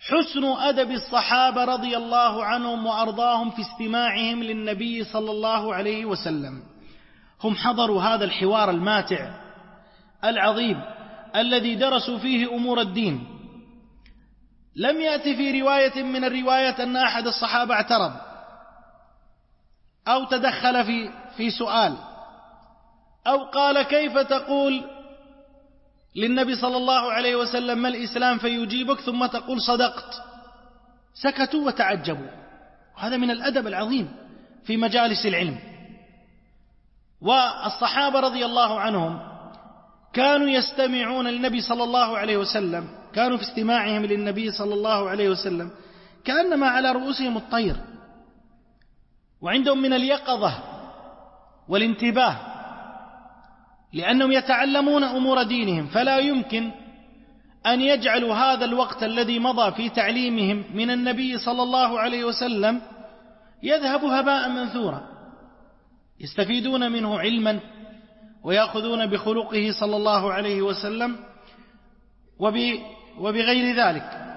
حسن أدب الصحابة رضي الله عنهم وأرضاهم في استماعهم للنبي صلى الله عليه وسلم. هم حضروا هذا الحوار الماتع العظيم الذي درسوا فيه أمور الدين. لم يأتي في رواية من الروايات أن أحد الصحابة اعترض أو تدخل في سؤال أو قال كيف تقول للنبي صلى الله عليه وسلم ما الإسلام فيجيبك ثم تقول صدقت. سكتوا وتعجبوا. وهذا من الأدب العظيم في مجالس العلم. والصحابة رضي الله عنهم كانوا يستمعون للنبي صلى الله عليه وسلم، كانوا في استماعهم للنبي صلى الله عليه وسلم كأنما على رؤوسهم الطير، وعندهم من اليقظة والانتباه، لأنهم يتعلمون أمور دينهم، فلا يمكن أن يجعلوا هذا الوقت الذي مضى في تعليمهم من النبي صلى الله عليه وسلم يذهب هباء منثورا. يستفيدون منه علما ويأخذون بخلقه صلى الله عليه وسلم وبغير ذلك.